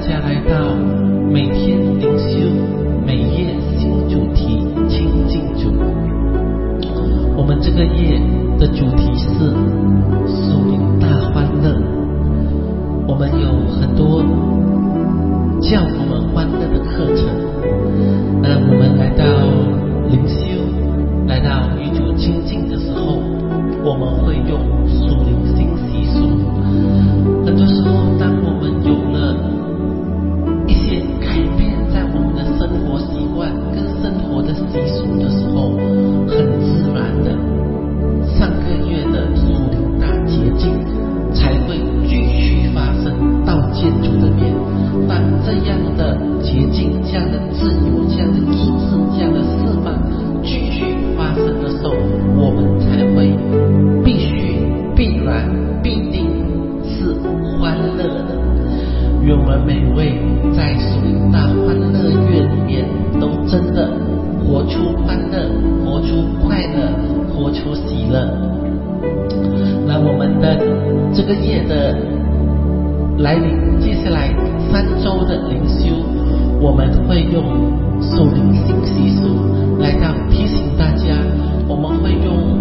家来到每天灵修每夜新主题亲近主。我们这个夜的主题是属灵大欢乐。我们有很多叫我们欢乐的课程，我们来到灵修，来到与主亲近的时候，我们会用属灵信息素。很多时候当我们有了一些改变在我们的生活习惯跟生活的习俗的时候，很自然的上个月的属灵大捷径才会继续发生到建筑这边。当这样的捷径、这样的自由、这样的医治、这样的释放继续发生的时候，我们才会必须、必然、必定是欢乐的。愿我们每位在属灵大欢乐月里面都真的活出欢乐，活出快乐，活出喜乐。那我们的这个夜的来临，接下来3周的灵修，我们会用属灵信息素来到提醒大家，我们会用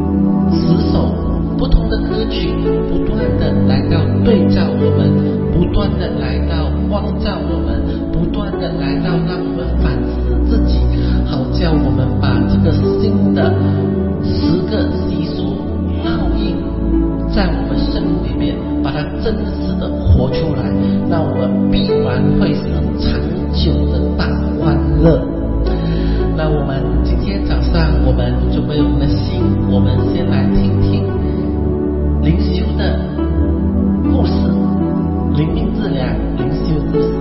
10首不同的歌曲，不断的来到对照我们，不断的来到光照我们，不断的来到让我们反思自己，好叫我们把这个新的10个习俗烙印在我们生命里面，把它真实的活出来，那我们必然会是长久的大欢乐。那我们今天早上我们准备我们的心，我们先来听听灵修的故事，灵命治疗灵修故事。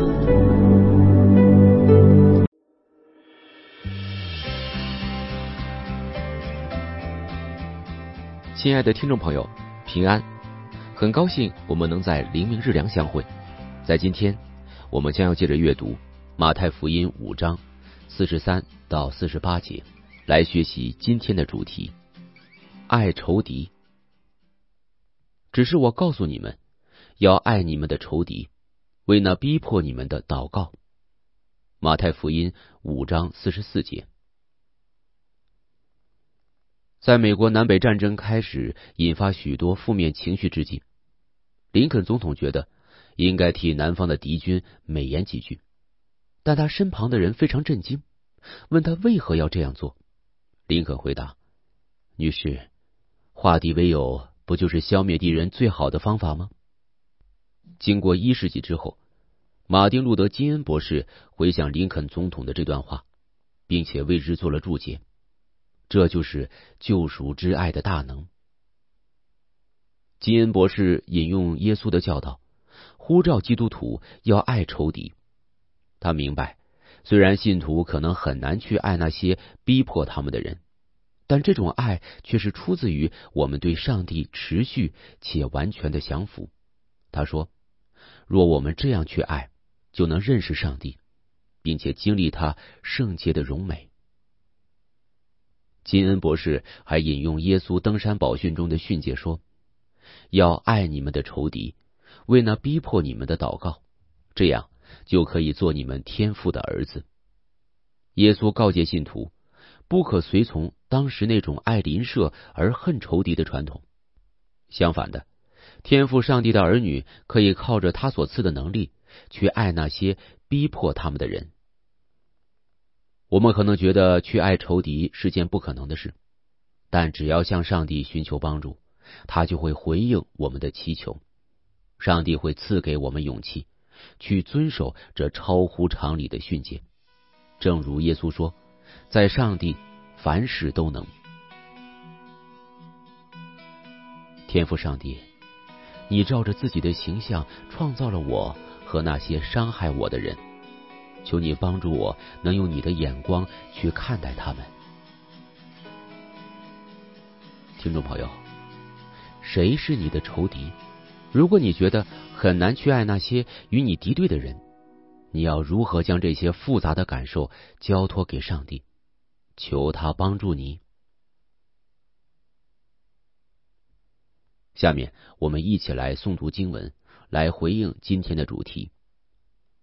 亲爱的听众朋友，平安！很高兴我们能在灵命日粮相会。在今天，我们将要借着阅读马太福音5章43到48节，来学习今天的主题：爱仇敌。只是我告诉你们，要爱你们的仇敌，为那逼迫你们的祷告。马太福音5章44节。在美国南北战争开始引发许多负面情绪之际，林肯总统觉得应该替南方的敌军美言几句，但他身旁的人非常震惊，问他为何要这样做。林肯回答：女士，化敌为友不就是消灭敌人最好的方法吗？经过1世纪之后，马丁路德金恩博士回想林肯总统的这段话，并且为之做了注解。这就是救赎之爱的大能。金恩博士引用耶稣的教导，呼召基督徒要爱仇敌。他明白，虽然信徒可能很难去爱那些逼迫他们的人，但这种爱却是出自于我们对上帝持续且完全的降服。他说，若我们这样去爱，就能认识上帝，并且经历他圣洁的荣美。金恩博士还引用耶稣登山宝训中的训诫说，要爱你们的仇敌，为那逼迫你们的祷告，这样就可以做你们天父的儿子。耶稣告诫信徒，不可随从当时那种爱邻舍而恨仇敌的传统。相反的，天父上帝的儿女可以靠着他所赐的能力，去爱那些逼迫他们的人。我们可能觉得去爱仇敌是件不可能的事，但只要向上帝寻求帮助，他就会回应我们的祈求。上帝会赐给我们勇气，去遵守这超乎常理的训诫。正如耶稣说，在上帝凡事都能。天父上帝，你照着自己的形象创造了我和那些伤害我的人，求你帮助我能用你的眼光去看待他们。听众朋友，谁是你的仇敌？如果你觉得很难去爱那些与你敌对的人，你要如何将这些复杂的感受交托给上帝，求他帮助你？下面我们一起来诵读经文，来回应今天的主题。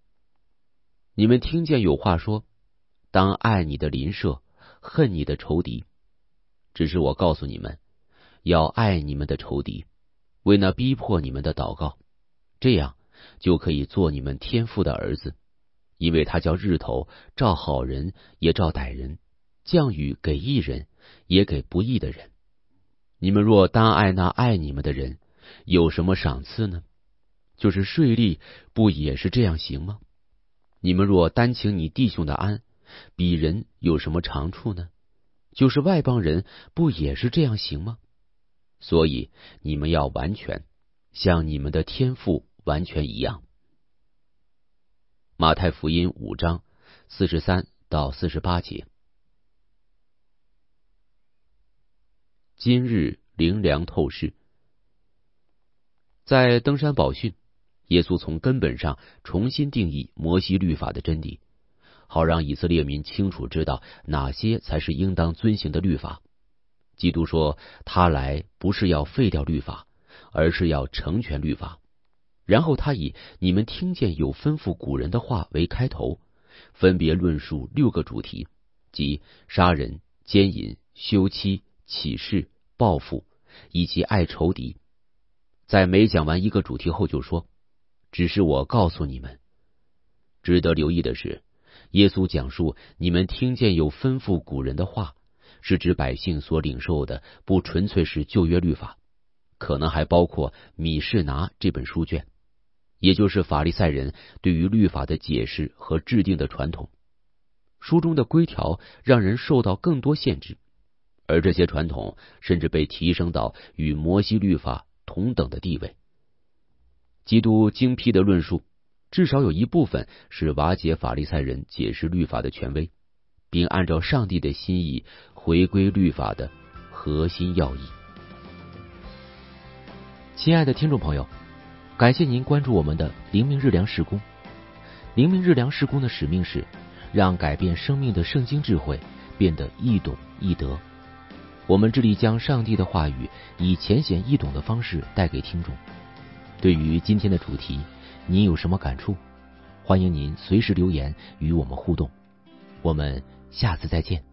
你们听见有话说，当爱你的邻舍，恨你的仇敌。只是我告诉你们，要爱你们的仇敌，为那逼迫你们的祷告，这样就可以做你们天父的儿子。因为他叫日头照好人也照歹人，降雨给义人也给不义的人。你们若单爱那爱你们的人，有什么赏赐呢？就是税吏不也是这样行吗？你们若单请你弟兄的安，比人有什么长处呢？就是外邦人不也是这样行吗？所以你们要完全，像你们的天父完全一样。马太福音5章43到48节。今日灵粮透视。在登山宝训，耶稣从根本上重新定义摩西律法的真谛，好让以色列民清楚知道哪些才是应当遵行的律法。基督说，他来不是要废掉律法，而是要成全律法。然后他以你们听见有吩咐古人的话为开头，分别论述6个主题，即杀人、奸淫、休妻、起誓、报复，以及爱仇敌。在每讲完一个主题后就说，只是我告诉你们。值得留意的是，耶稣讲述你们听见有吩咐古人的话，是指百姓所领受的不纯粹是旧约律法，可能还包括米士拿这本书卷，也就是法利赛人对于律法的解释和制定的传统。书中的规条让人受到更多限制，而这些传统甚至被提升到与摩西律法同等的地位。基督精辟的论述，至少有一部分是瓦解法利赛人解释律法的权威，并按照上帝的心意回归律法的核心要义。亲爱的听众朋友，感谢您关注我们的灵命日粮事工。灵命日粮事工的使命是让改变生命的圣经智慧变得易懂易得。我们致力将上帝的话语以浅显易懂的方式带给听众。对于今天的主题，您有什么感触？欢迎您随时留言与我们互动。我们下次再见。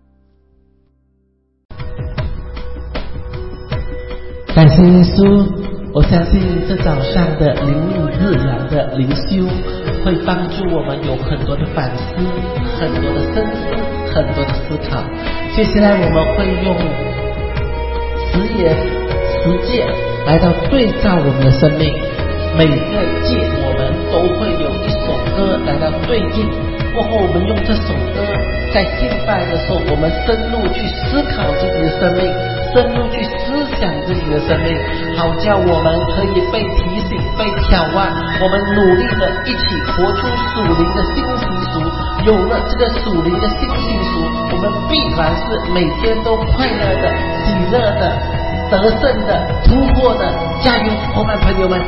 感谢耶稣，我相信这早上的灵命日粮的灵修会帮助我们有很多的反思，很多的深思，很多的思考。接下来我们会用实言实践来到对照我们的生命，每个季我们都会有一首歌来到对应，过后我们用这首歌在敬拜的时候，我们深入去思考自己的生命，深入去思想自己的生命，好叫我们可以被提醒，被挑战，我们努力的一起活出属灵的新习俗。有了这个属灵的新习俗，我们必然是每天都快乐的、喜乐的、得胜的、突破的。加油，伙伴朋友们！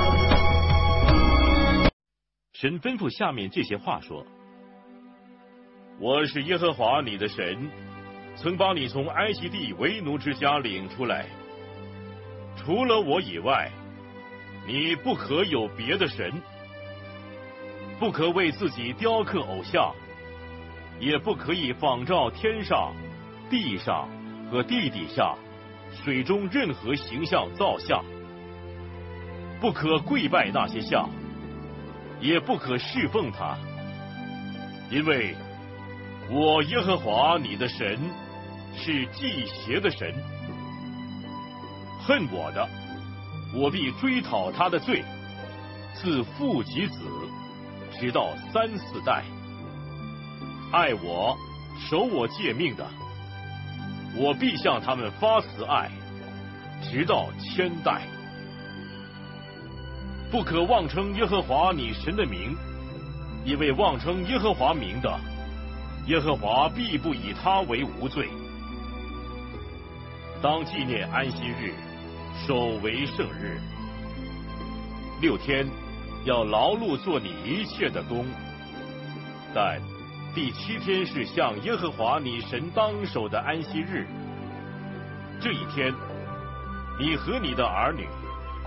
神吩咐下面这些话说：我是耶和华你的神，曾把你从埃及地为奴之家领出来。除了我以外，你不可有别的神，不可为自己雕刻偶像，也不可以仿照天上、地上和地底下、水中任何形象造像，不可跪拜那些像，也不可侍奉他，因为我耶和华你的神是忌邪的神。恨我的，我必追讨他的罪，自父及子，直到3、4代。爱我、守我诫命的，我必向他们发慈爱，直到1000代。不可妄称耶和华你神的名，因为妄称耶和华名的，耶和华必不以他为无罪。当纪念安息日，守为圣日。6天要劳碌做你一切的工，但第7天是向耶和华你神当守的安息日。这一天，你和你的儿女、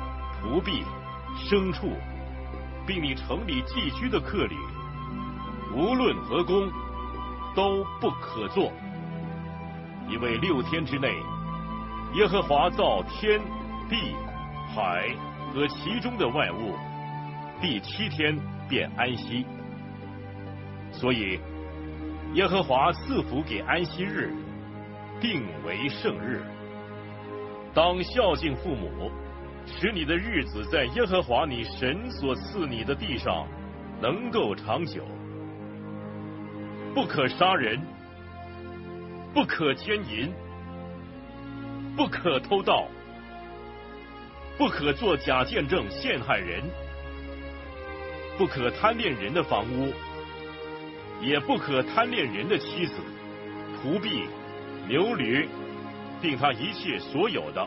仆婢、牲畜，并你城里寄居的客旅， 无论何工都不可做，因为6天之内，耶和华造天地海和其中的万物，第7天便安息。所以耶和华赐福给安息日，定为圣日。当孝敬父母，使你的日子在耶和华你神所赐你的地上能够长久。不可杀人，不可奸淫，不可偷盗，不可作假见证陷害人，不可贪恋人的房屋，也不可贪恋人的妻子、仆婢、牛驴，并他一切所有的。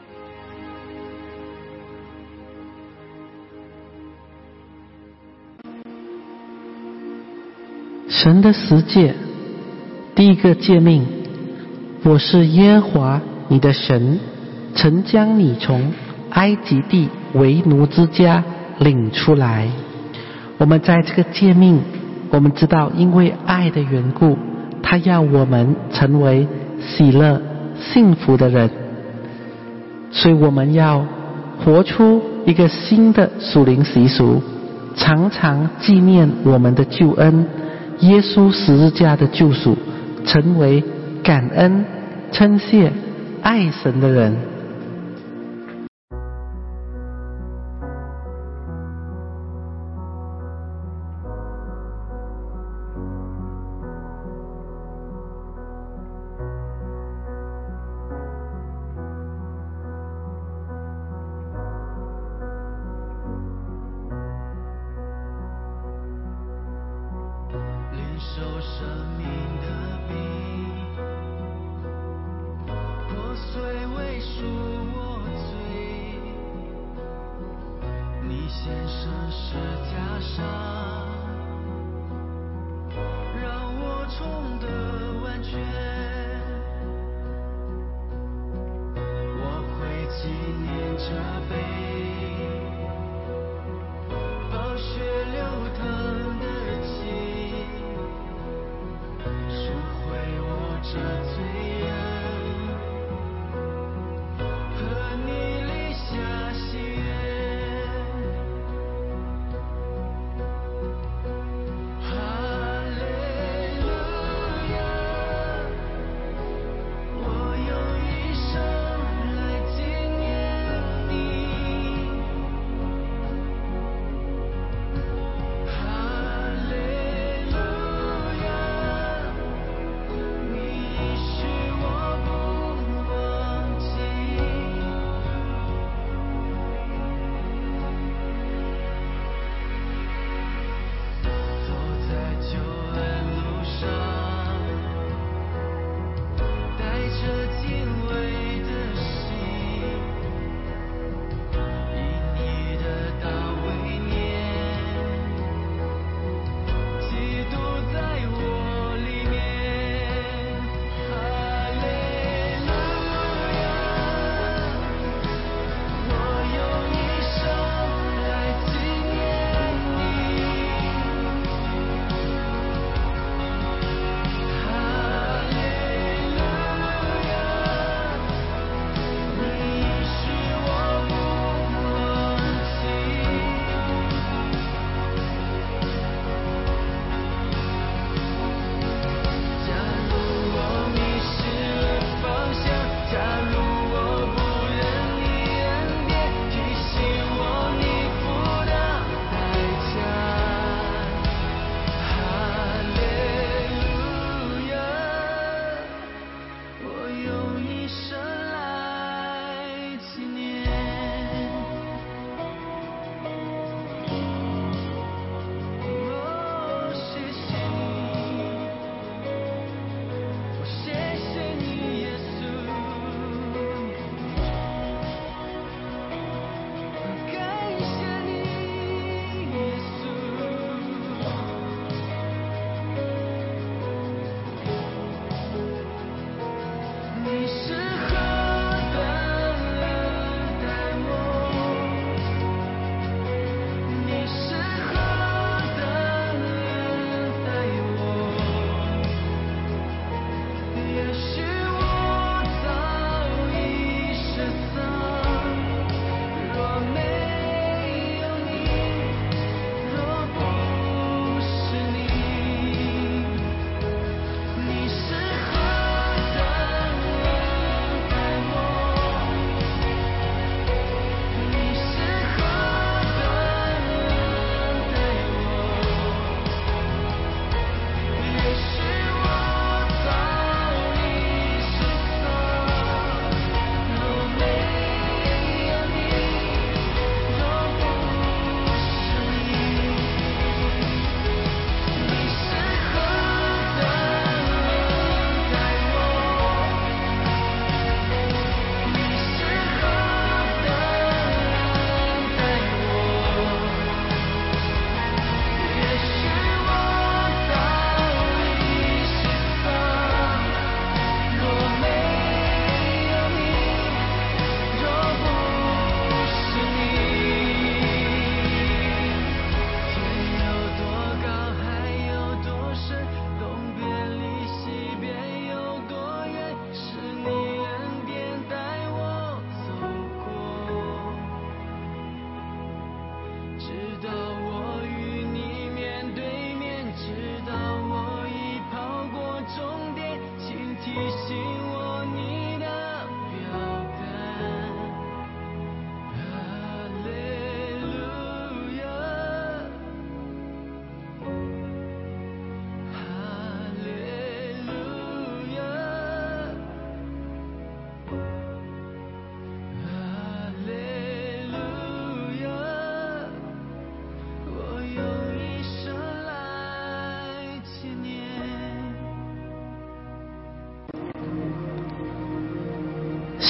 神的十诫，第一个诫命：我是耶和华你的神，曾将你从埃及地为奴之家领出来。我们在这个诫命，我们知道因为爱的缘故，他要我们成为喜乐幸福的人，所以我们要活出一个新的属灵习俗，常常纪念我们的救恩，耶稣十字架的救赎，成为感恩称谢爱神的人。 受生命的病，破碎为赎我罪，你献上十架上，让我重得完全。我会纪念这杯，宝血流淌的血，这罪人和你立下誓约，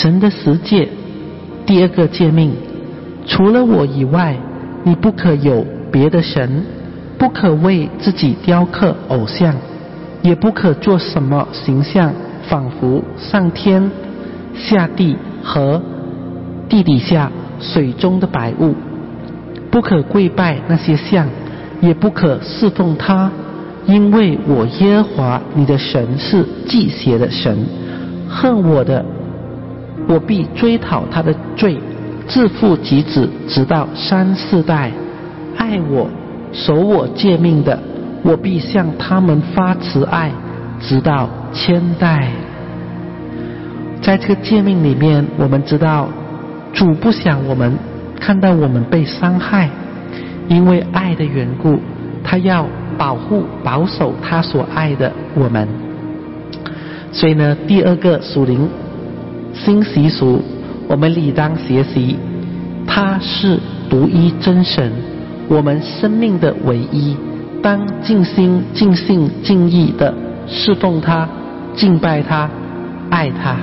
神的十诫，第二个诫命，除了我以外，你不可有别的神，不可为自己雕刻偶像，也不可做什么形象，仿佛上天下地和地底下水中的百物，不可跪拜那些像，也不可侍奉他，因为我耶和华你的神是忌邪的神，恨我的，我必追讨他的罪，自父及子，直到3、4代；爱我、守我诫命的，我必向他们发慈爱，直到1000代。在这个诫命里面，我们知道主不想我们看到我们被伤害，因为爱的缘故，他要保护保守他所爱的我们。所以呢，第二个属灵新习俗，我们理当学习，他是独一真神，我们生命的唯一，当尽心尽性尽意的侍奉他，敬拜他，爱他。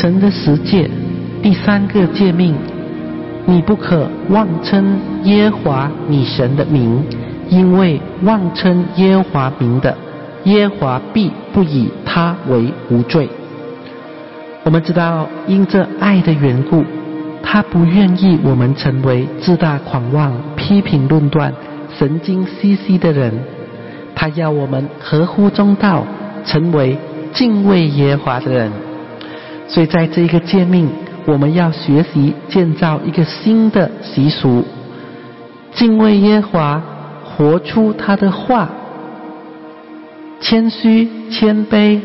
神的十诫，第3个诫命，你不可妄称耶和华你神的名，因为妄称耶和华名的，耶和华必不以他为无罪。我们知道，因这爱的缘故，他不愿意我们成为自大狂妄、批评论断、神经兮兮的人，他要我们合乎中道，成为敬畏耶和华的人。所以在这一个诫命，我们要学习建造一个新的习俗，敬畏耶和华，活出他的话，谦虚谦卑，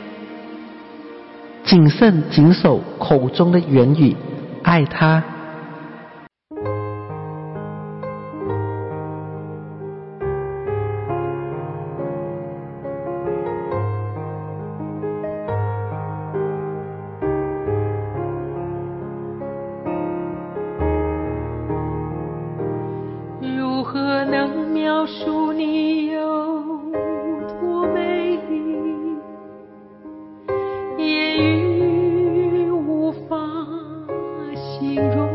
谨慎谨守口中的言语，爱他。 如何能描述你有多美丽，言语无法形容。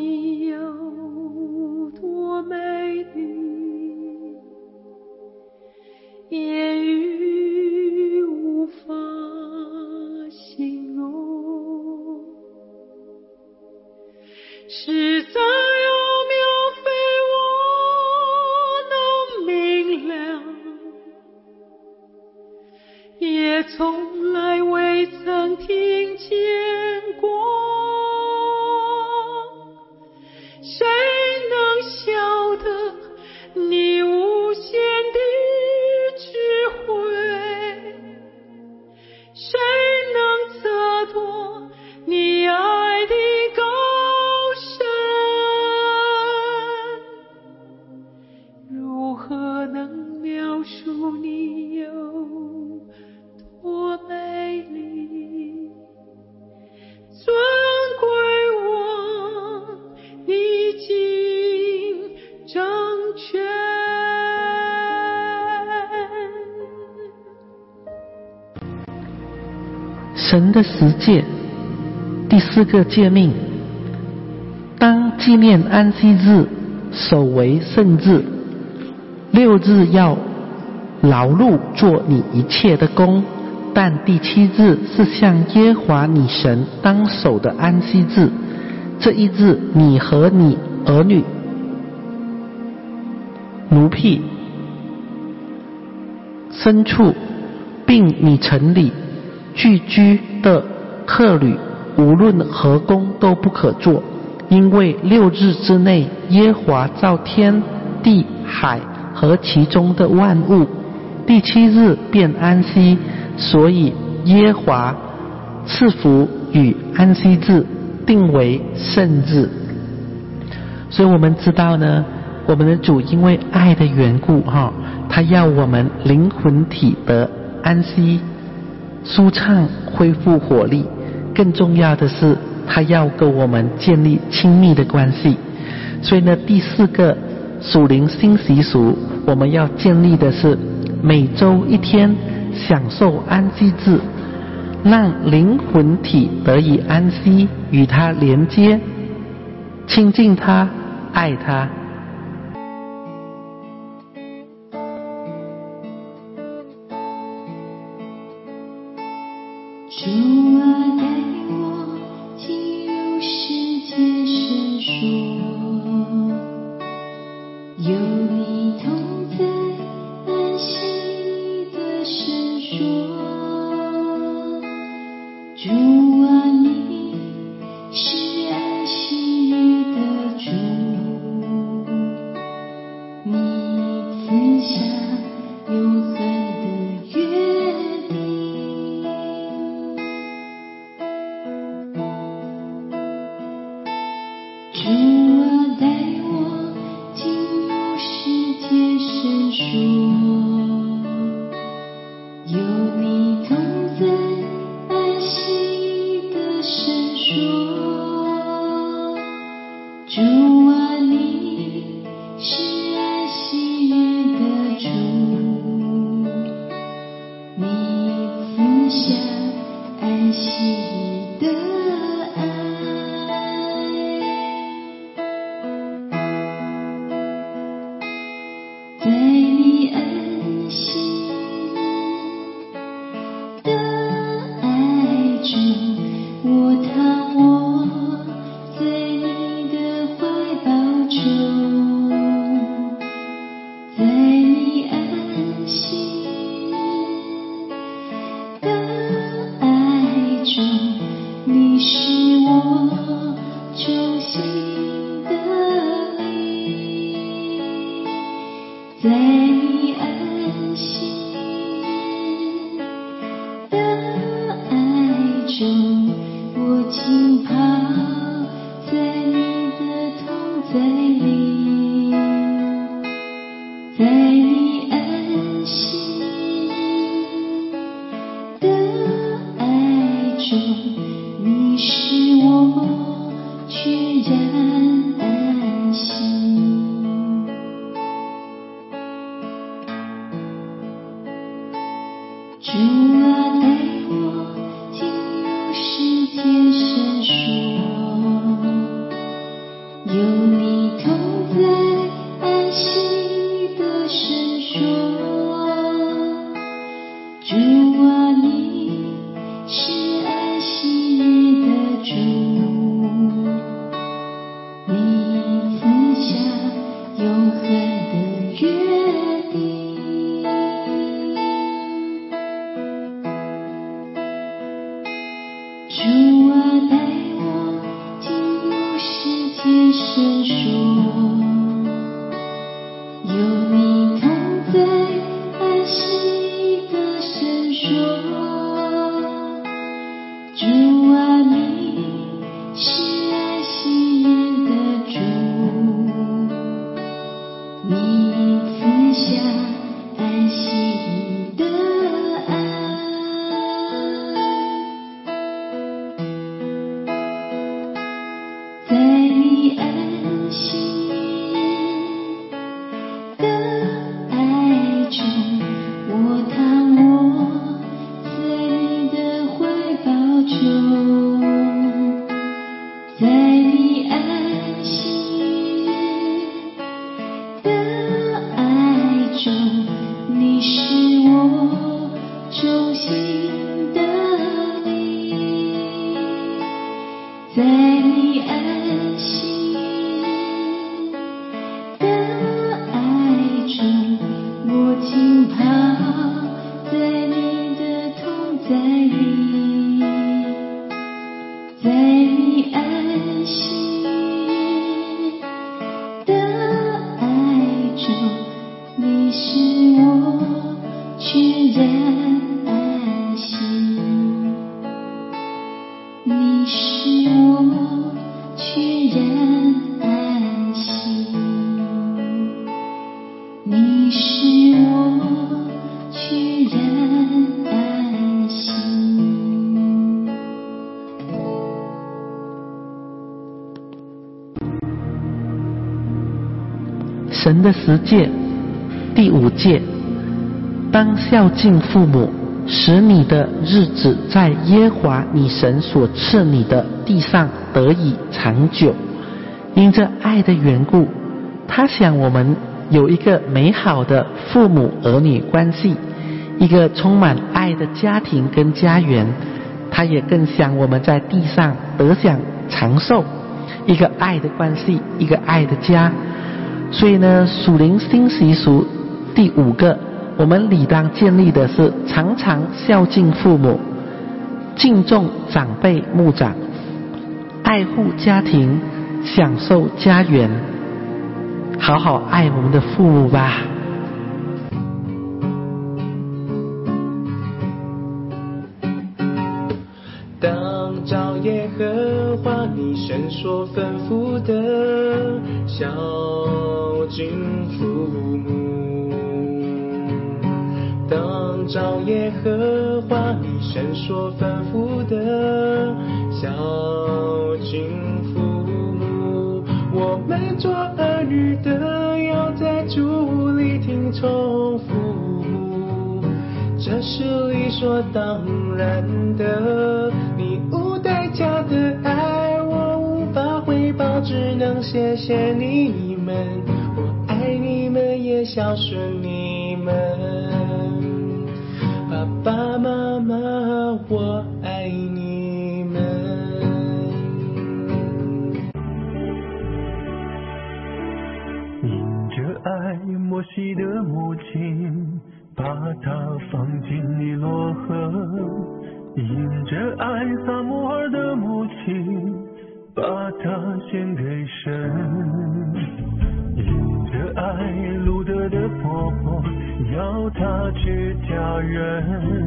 你有多美丽，言语无法形容，实在奥妙非我能明了，也从来未曾听见过。谁能晓得你无限的智慧？谁能测度你爱的高深？如何能描述你有多美丽？尊贵王，你尽掌权。 神的十诫，第4个诫命，当纪念安息日，守为圣日。6日要劳碌做你一切的工，但第7日是向耶和华你神当守的安息日。这一日，你和你儿女、奴婢、牲畜，并你城里聚居的客旅，无论何工都不可做，因为6日之内，耶和华造天地海和其中的万物，第7日便安息，所以耶和华赐福与安息日，定为圣日。所以我们知道呢，我们的主因为爱的缘故他要我们灵魂体的安息舒畅，恢复活力。更重要的是，他要跟我们建立亲密的关系。所以呢，第4个属灵新习俗，我们要建立的是每周1天享受安息日，让灵魂体得以安息，与他连接，亲近他，爱他。 主啊，带我进入世界圣所，有你同在安息的圣所。主啊，你是安息日的主，你赐下永恒的约定。主啊，带我进入世界圣所，有你同在安息的圣所。主啊，你是安息日的主，你赐下安息日的爱。在你安息的爱中，我躺卧在你的怀抱中。在你安息的爱中，你是我中心的力。在你安息的爱中，我浸泡在你的同在里。在你安息的爱中，你使我全然安息。主啊，带我进入世界圣所， 有你同在，安息的神说，主啊，你是安息日的主，你赐下永恒的约定，主啊，带我进入世界深说，有你同在，安息的神说，主啊，你是安息日的主，你赐下安息日的爱，在你安息的爱中，我躺卧在你的怀抱中，在你安息的爱中，你是我中心的力，在你安息的爱中，我浸泡在你的同在里，在你安息的爱中，你使我全然安心，你使我全然安心，你使我全然安心。 神的十诫第5诫，当孝敬父母，使你的日子在耶和华你神所赐你的地上得以长久。因着爱的缘故，他想我们有一个美好的父母儿女关系，一个充满爱的家庭跟家园。他也更想我们在地上得享长寿，一个爱的关系，一个爱的家。所以呢，属灵新习俗第5个，我们理当建立的是常常孝敬父母，敬重长辈牧长，爱护家庭，享受家园，好好爱我们的父母吧。 当照耶和华你神所吩咐的，孝敬父母。当照耶和华你神所吩咐的，孝敬父母。我们做儿女的，要在主里听从父母，这是理所当然的。你无代价的爱，我无法回报，只能谢谢你们。我爱你们，也孝顺你们。爸爸妈妈，我爱你们。 因着爱摩西的母亲，把他放进尼罗河，因着爱撒母耳的母亲，把他献给神，因着爱路德的婆婆，要他去嫁人，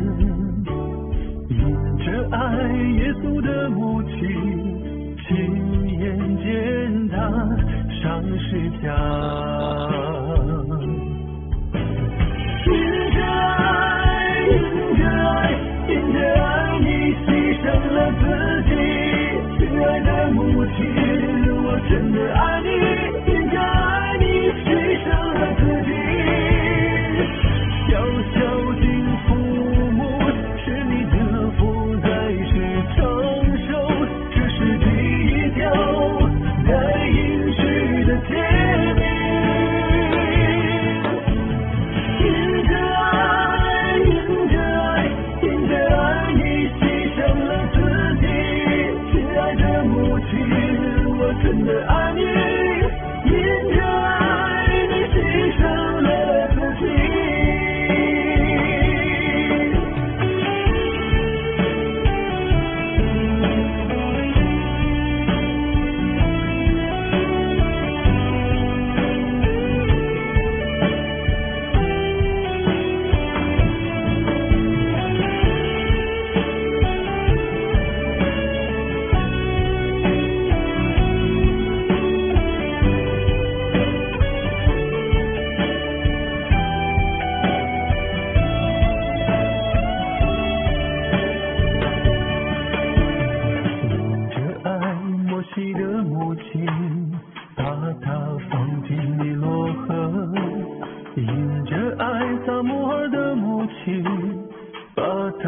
因着爱耶稣的母亲，亲眼见他上十架。因着爱，因着爱，因着爱，你牺牲了自己，亲爱的母亲，我真的爱你。因着爱，你牺牲了自己，要孝敬父母，是你的不再是承受，这是第一条，在因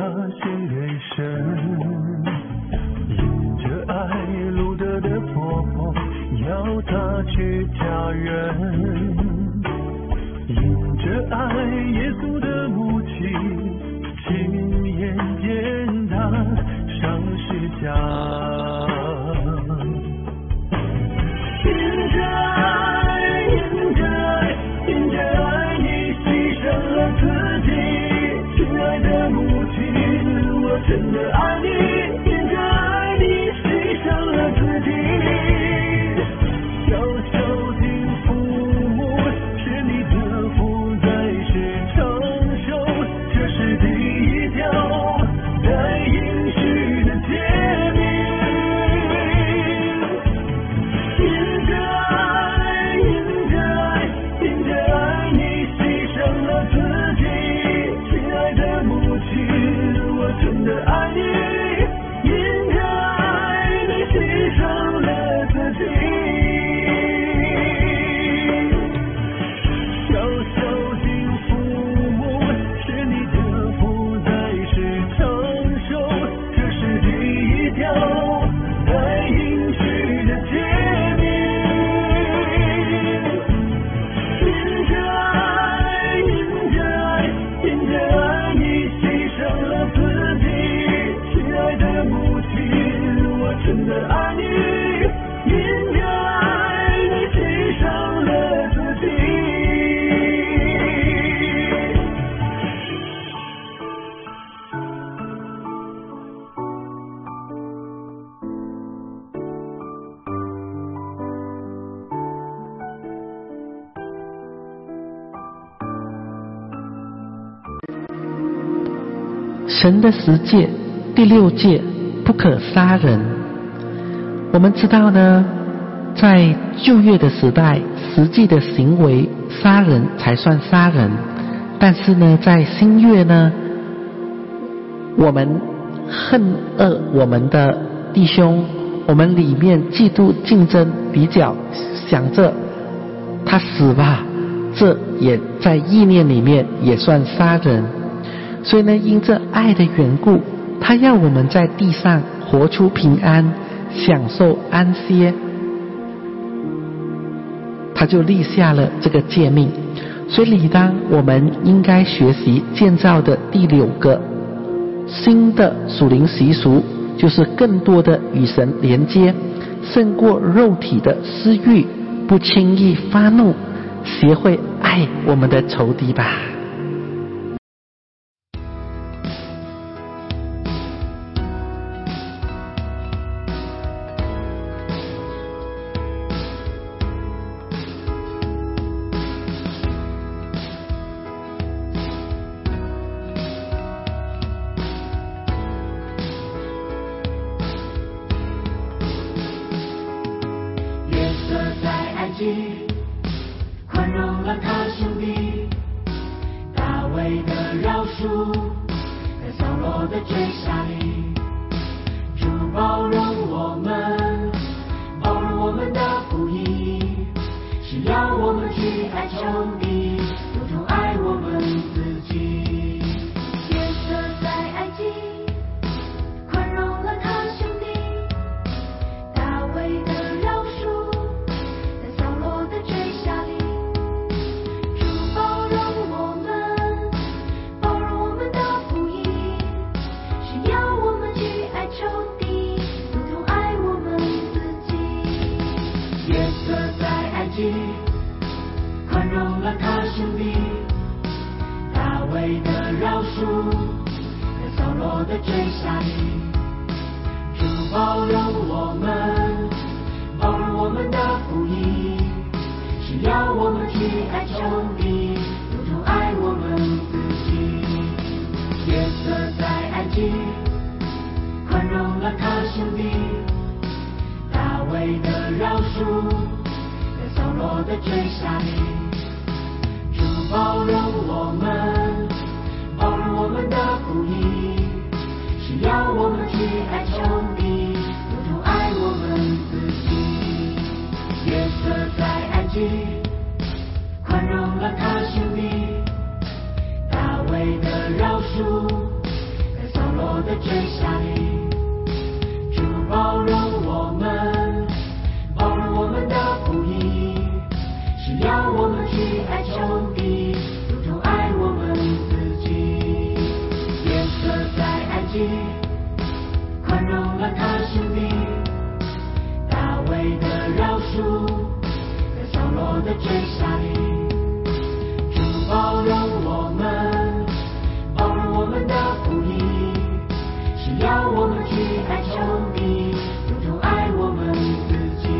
献给神，因着爱路德的婆婆要她去嫁人，因着爱耶稣的母亲亲眼见他上十架，因着爱，因着爱，因着爱你牺牲了自己，亲爱的母亲，我真的爱你，因着爱你牺牲了自己，小小的父母是你的负载是承受，这是第一条带应许的诫命，因着爱，因着爱，因着爱你牺牲了自己，亲爱的母亲，我真的爱你，因着爱你牺牲了自己，小小的父母是你的负载是承受，这是第一条带应许的诫命，因着爱，因着爱，因着爱你牺牲了自己，亲爱的母亲，我真的爱你，因着爱你牺牲了自己。 神的10诫，第6诫不可杀人。我们知道呢，在旧约的时代，实际的行为杀人才算杀人，但是呢，在新约呢，我们恨恶我们的弟兄，我们里面嫉妒、竞争、比较，想着他死吧，这也在意念里面也算杀人。所以呢，因着爱的缘故，他要我们在地上活出平安，享受安歇，他就立下了这个诫命。所以理当我们应该学习建造的第6个新的属灵习俗，就是更多的与神连接，胜过肉体的私欲，不轻易发怒，学会爱我们的仇敌吧。 宽容了他兄弟，大卫的饶恕，在扫罗的追杀里，主包容我们，包容我们的不义，是要我们去爱仇敌，如同爱我们自己。约瑟在埃及宽容了他兄弟，大卫的饶恕，在扫罗的追杀里，主包容我们，包容我们的不义，是要我们去爱仇敌，如同爱我们自己。约瑟在埃及宽容了他兄弟，大卫的饶恕，在扫罗的追杀里，主包容我们，包容我们的不义，是要我们去爱仇敌，如同爱我们自己。约瑟在埃及宽容了他兄弟，大卫的饶恕，在扫罗的追杀里，主包容我们，包容我们的不义，是要我们去爱仇敌，如同爱我们自己。约瑟在埃及宽容了他兄弟，大卫的饶恕，在扫追杀你，主包容我们，包容我们的不义，是要我们去爱兄弟，如同爱我们自己。约瑟在埃及宽容了他兄弟，大卫的饶恕，在扫罗的追杀里，主包容我们，包容我们的不义，是要我们去爱兄弟，如同爱我们自己。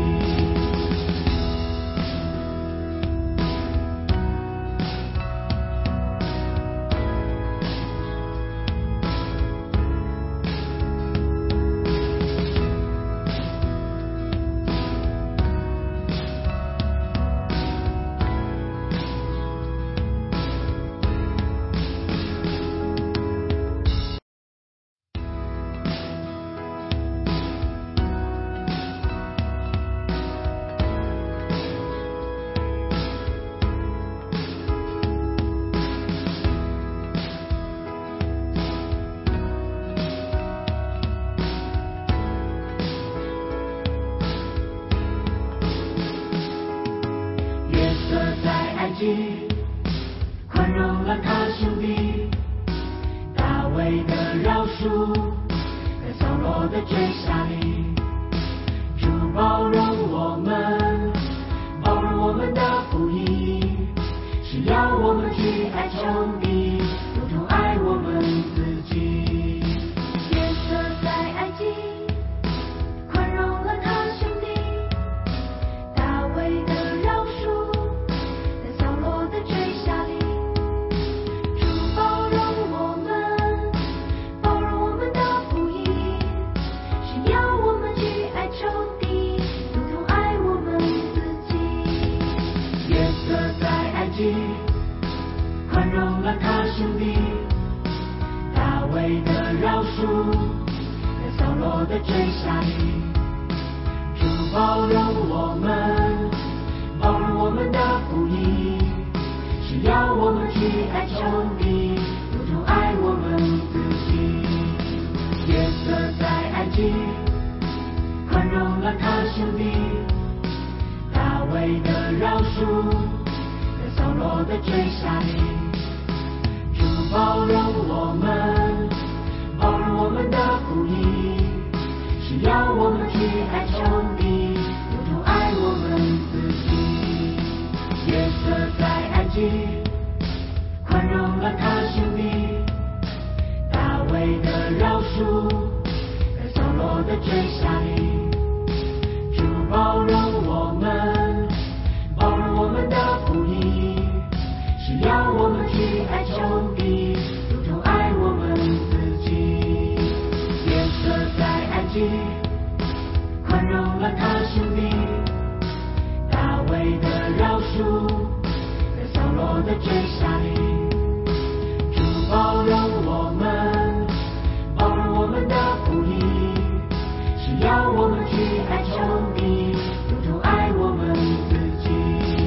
宽容了他兄弟，大卫的饶恕，在扫罗的追杀里，主包容我们，包容我们的不义，是要我们去爱兄弟，如同爱我们自己。约瑟在埃及宽容了他兄弟，大卫的饶恕，在扫罗的追杀里，主包容我们，包容我们的不义，是要我们去爱仇敌，如同爱我们自己。约瑟在埃及宽容了他兄弟，大卫的饶恕，在扫罗的追杀里，主包容我们，包容我们的不义，是要我们去爱仇敌，如同爱我们自己。约瑟在埃及宽容了他兄弟，大卫的饶恕，在扫罗的追杀里，主包容我们，包容我们的不义，是要我们去爱仇敌，如同爱我们自己。约瑟在埃及宽容了他兄弟，大卫的饶恕，在扫罗的追杀里，主包容我们，包容我们的不义，是要我们去爱仇敌，如同爱我们自己。约瑟在埃及宽容了他兄弟，大卫的饶恕，在扫罗的追杀里，主包容我们，包容我们的不义，是要我们去爱仇敌，如同爱我们自己。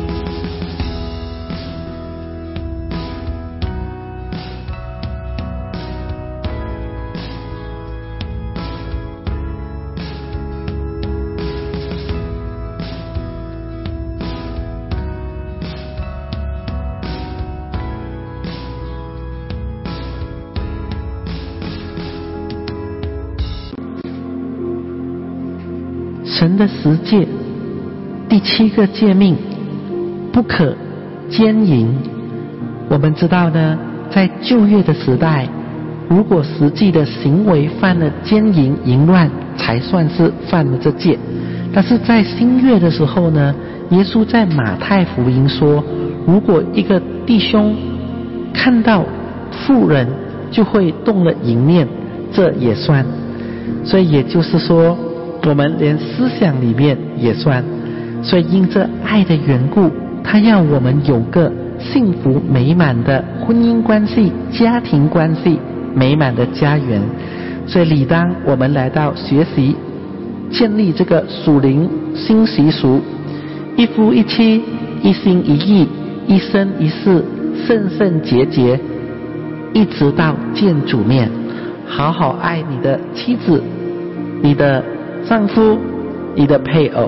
神的十诫，第7个诫命，不可奸淫。我们知道呢，在旧约的时代，如果实际的行为犯了奸淫淫乱，才算是犯了这诫。但是在新约的时候呢，耶稣在马太福音说，如果一个弟兄看到妇人就会动了淫念，这也算。所以也就是说，我们连思想里面也算。所以因这爱的缘故，他要我们有个幸福美满的婚姻关系、家庭关系、美满的家园。所以理当我们来到学习建立这个属灵新习俗，一夫一妻，一心一意，一生一世，圣圣洁洁，一直到见主面。 好好爱你的妻子、你的丈夫、你的配偶。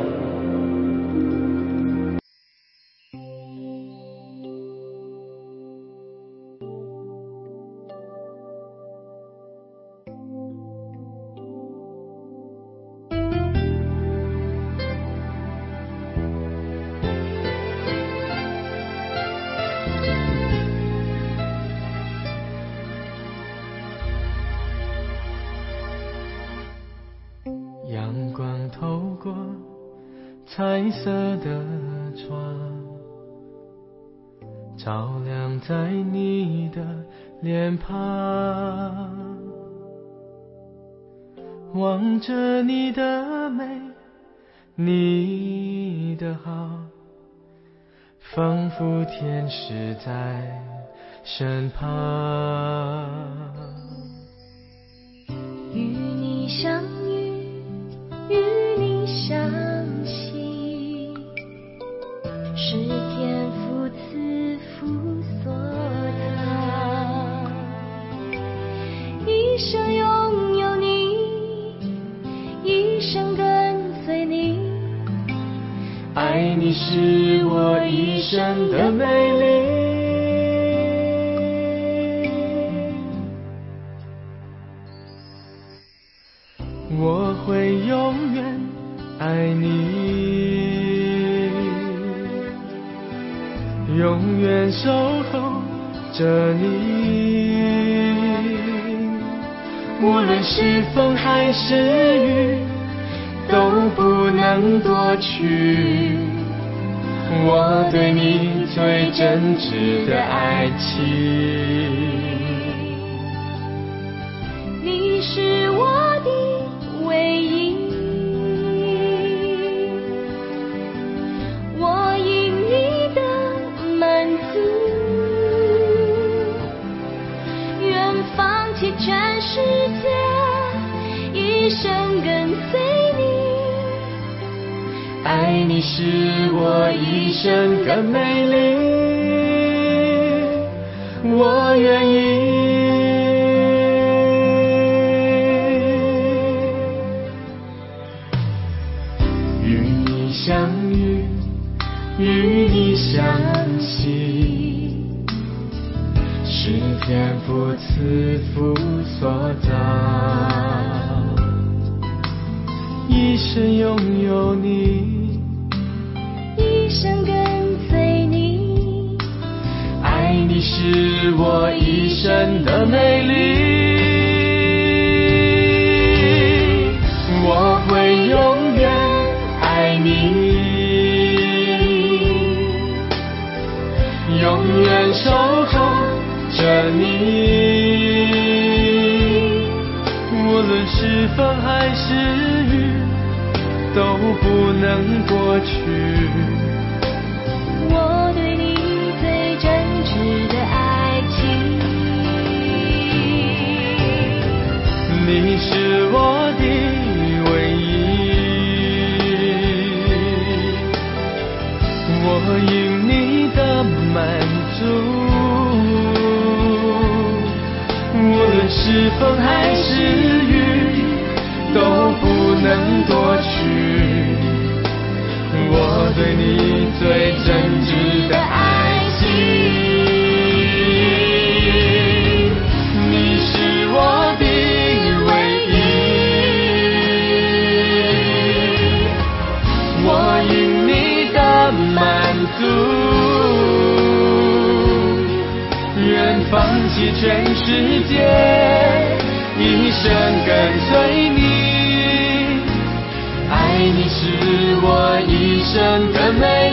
阳光透过彩色的窗，照亮在你的脸庞，望着你的美，你的好，仿佛天使在身旁。 与你相遇，与你相惜，是天父赐福所藏。一生拥有你，一生跟随你， 爱你是我一生的美丽。我会永远爱你，永远守候着你。无论是风还是雨，都不能夺去我对你最真挚的爱情。 你是我的唯一，我因你的满足，愿放弃全世界，一生跟随你。 爱你是我一生的美丽，我愿意。相遇，与你相惜，是天父赐福所造。一生拥有你， 一生跟随你， 爱你是我一生的美丽。我会永远爱你，永远守候着你。无论是风还是雨，都不能过去我对你最真挚的爱情。 你是我的唯一，我因你的满足，无论是风还是雨，都不能夺取我对你最真挚的爱情。你是我的唯一，我因你的满足，愿放弃全世界，一生跟随你。爱你是我一生的美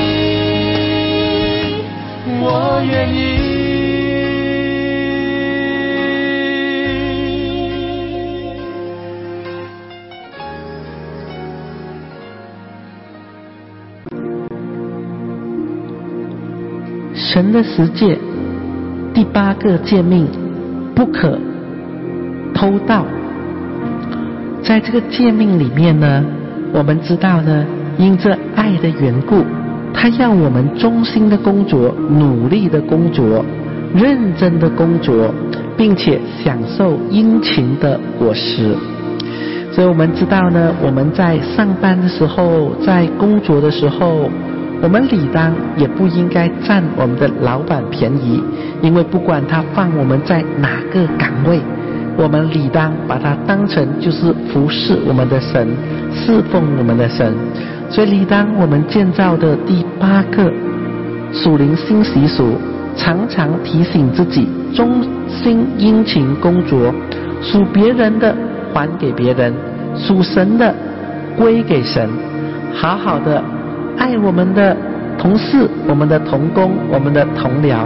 丽，我愿意。 神的十诫，第8个诫命，不可偷盗。在这个诫命里面呢，我们知道呢，因着爱的缘故，他要我们忠心的工作，努力的工作，认真的工作， 并且享受殷勤的果实。所以我们知道呢，我们在上班的时候，在工作的时候，我们理当也不应该占我们的老板便宜，因为不管他放我们在哪个岗位，我们理当把它当成就是服侍我们的神，侍奉我们的神。所以理当我们建造的第8个属灵新习俗，常常提醒自己忠心殷勤工作，属别人的还给别人，属神的归给神，好好的爱我们的同事，我们的同工，我们的同僚。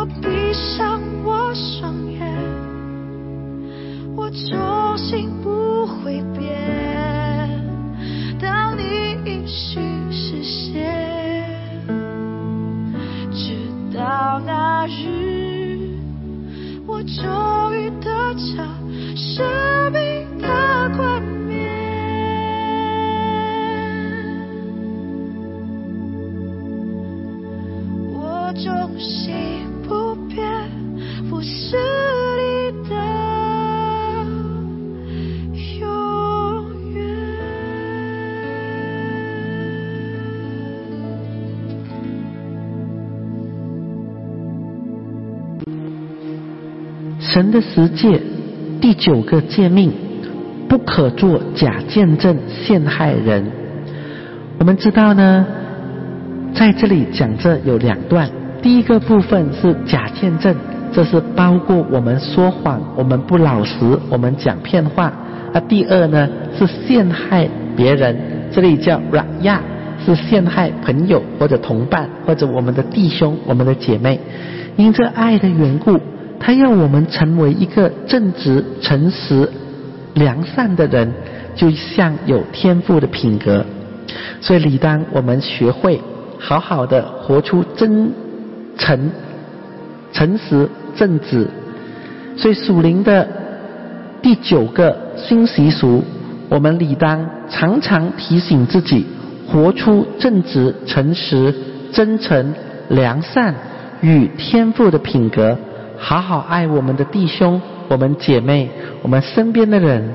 我闭上我双眼，我忠心不会变，当你允许实现，直到那日，我终于得着生命的冠冕。我忠心不变，服侍你的永远。 神的十诫第9个诫命，不可作假见证陷害人。我们知道呢，在这里讲这有2段，第一个部分是假见证，这是包括我们说谎，我们不老实，我们讲骗话。第二呢是陷害别人，这里叫 raya， 是陷害朋友或者同伴或者我们的弟兄我们的姐妹。因这爱的缘故，他要我们成为一个正直诚实良善的人，就像有天赋的品格。所以理当我们学会好好的活出真诚诚实正直。所以属灵的第9个新习俗，我们理当常常提醒自己活出正直诚实真诚良善与天赋的品格，好好爱我们的弟兄我们姐妹我们身边的人。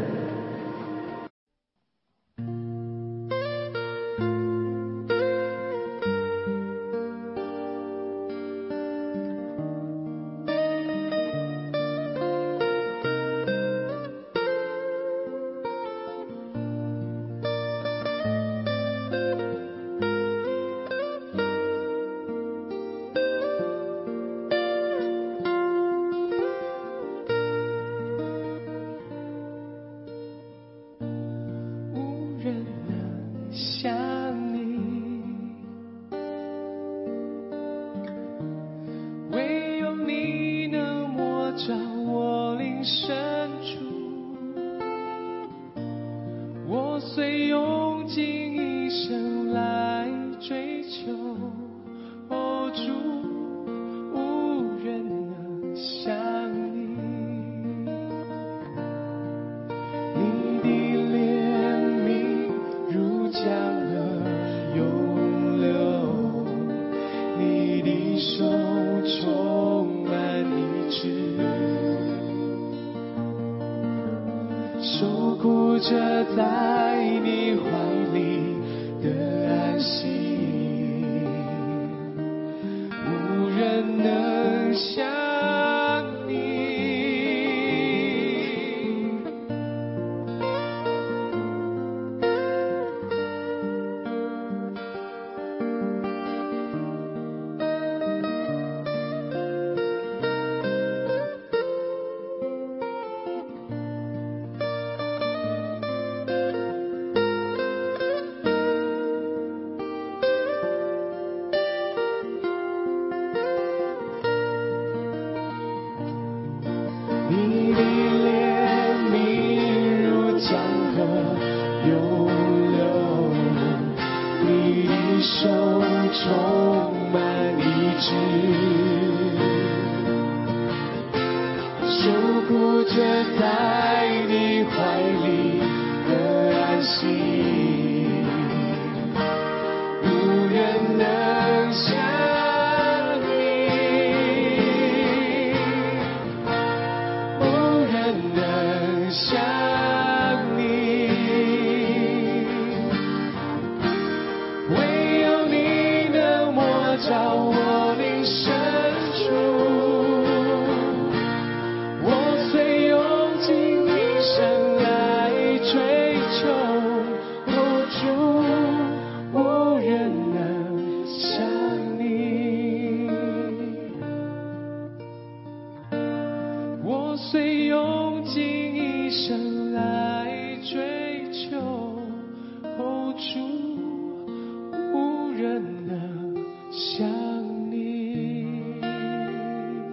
像你。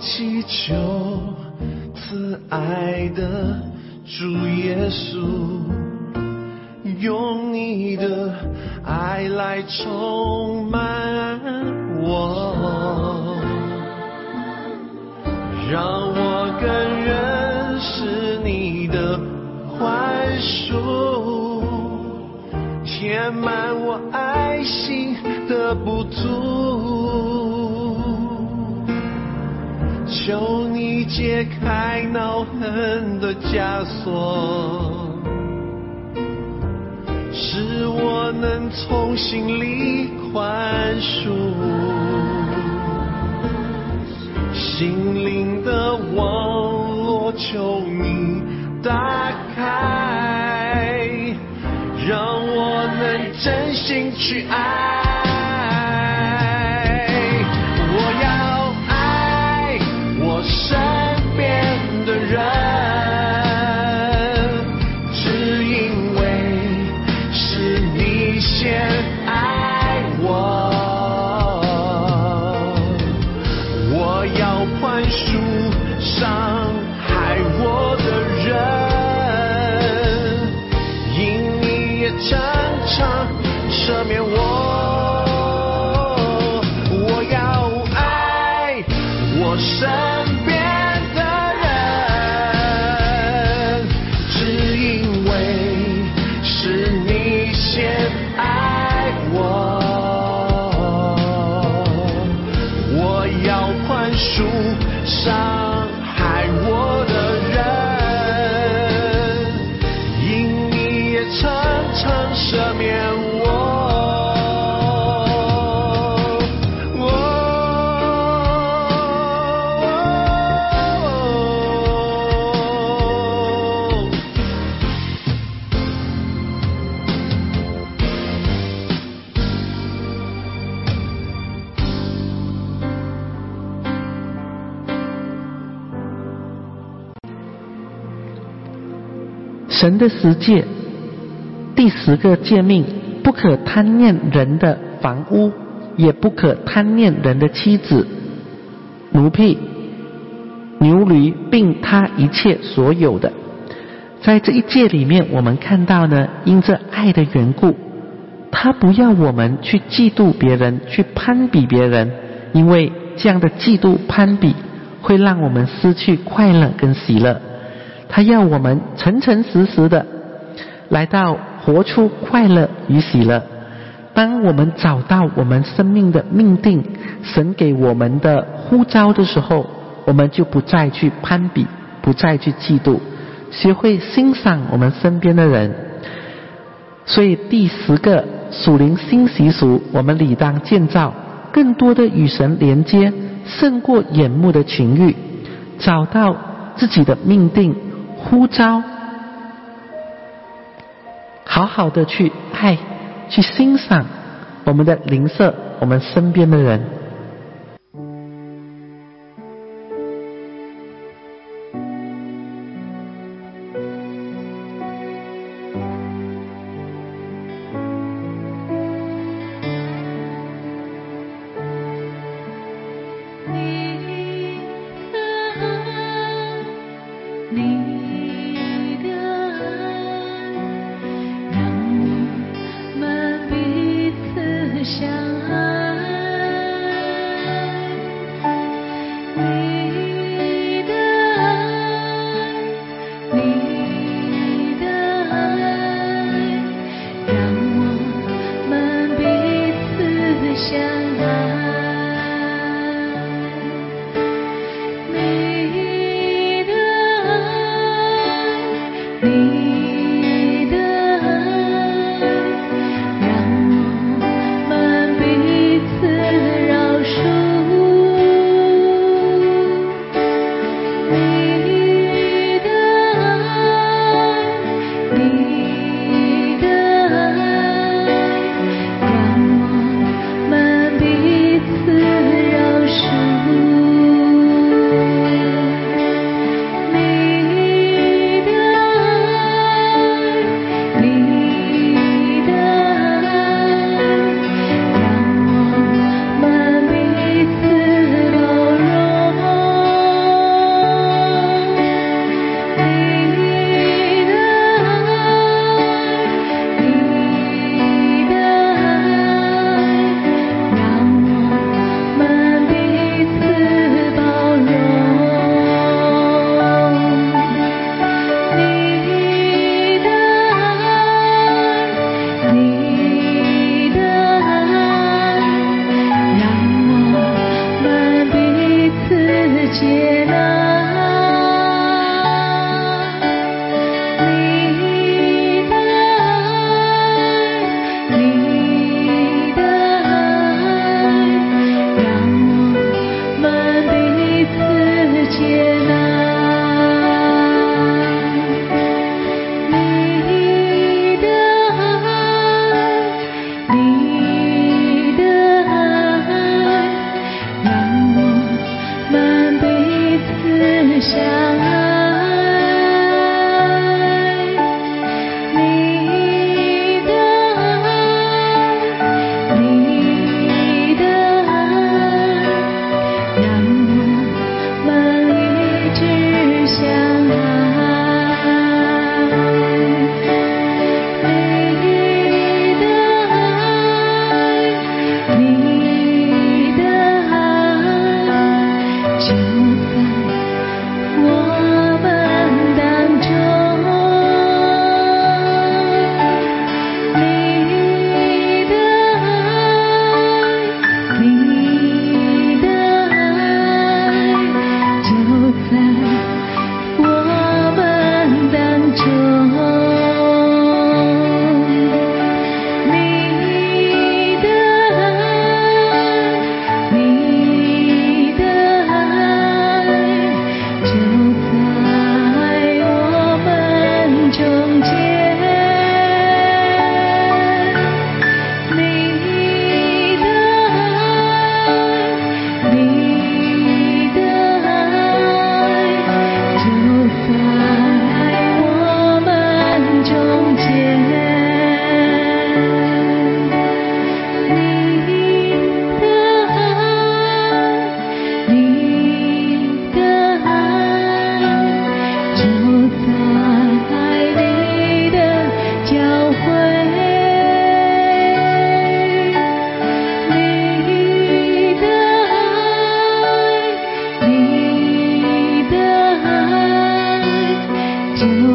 祈求慈爱的主耶稣，用你的爱来充满我，让我更认识你的宽恕，填满我爱心的不足，求你解开恼恨的枷锁，使我能从心里宽恕，心灵的网络求你打开，让我能真心去爱。我要爱我身边的人，只因为是你先爱我。我要宽恕伤害我的人，因你也常常赦免我。我要爱我身边的人，只因为是你先爱我。我要宽恕伤害我的人，因你也常常赦免我。 神的十诫，第10个诫命，不可贪念人的房屋，也不可贪念人的妻子、奴婢、牛驴，并他一切所有的。在这一诫里面，我们看到呢，因着爱的缘故，他不要我们去嫉妒别人，去攀比别人，因为这样的嫉妒攀比会让我们失去快乐跟喜乐。他要我们诚诚实实的来到活出快乐与喜乐。当我们找到我们生命的命定，神给我们的呼召的时候，我们就不再去攀比，不再去嫉妒，学会欣赏我们身边的人。所以第10个属灵新习俗，我们理当建造更多的与神连接，胜过眼目的情欲，找到自己的命定呼召，好好的去爱，去欣赏我们的邻舍，我们身边的人。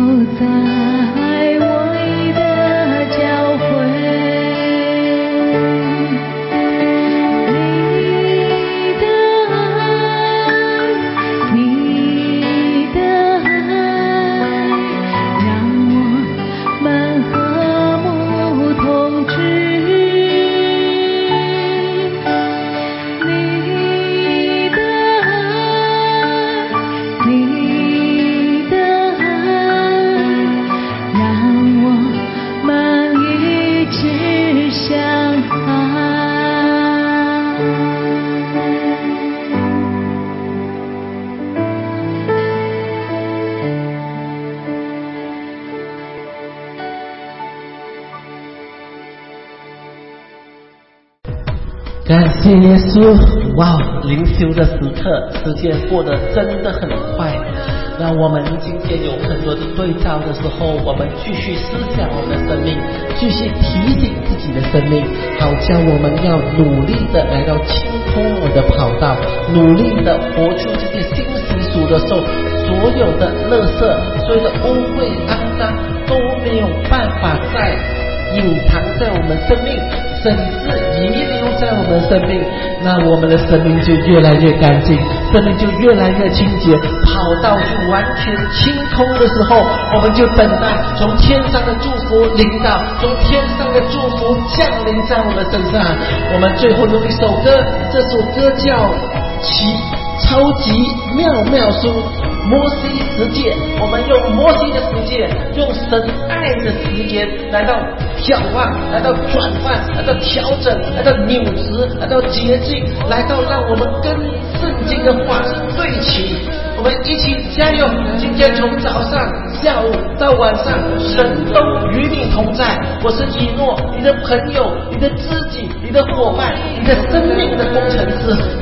感谢耶稣！哇，灵修的时刻，时间过得真的很快。那我们今天有很多的对照的时候，我们继续思想我们的生命，继续提醒自己的生命，好叫我们要努力的来到清空我的跑道，努力的活出这些新习俗的时候，所有的垃圾，所有的污秽肮脏都没有办法再隐藏在我们生命，甚至遗留在我们生命，那我们的生命就越来越干净，生命就越来越清洁，跑道就完全清空的时候，我们就等待从天上的祝福临到，从天上的祝福降临在我们身上。我们最后用一首歌，这首歌叫超级妙妙书摩西十诫，我们用摩西的十诫，用神爱的时间来到眺望，来到转换，来到调整，来到扭直，来到洁净，来到让我们跟圣经的话对齐。我们一起加油！今天从早上、下午到晚上，神都与你同在。我是以诺，你的朋友，你的知己，你的伙伴，你的生命的工程师。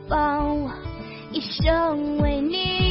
放我一生为你。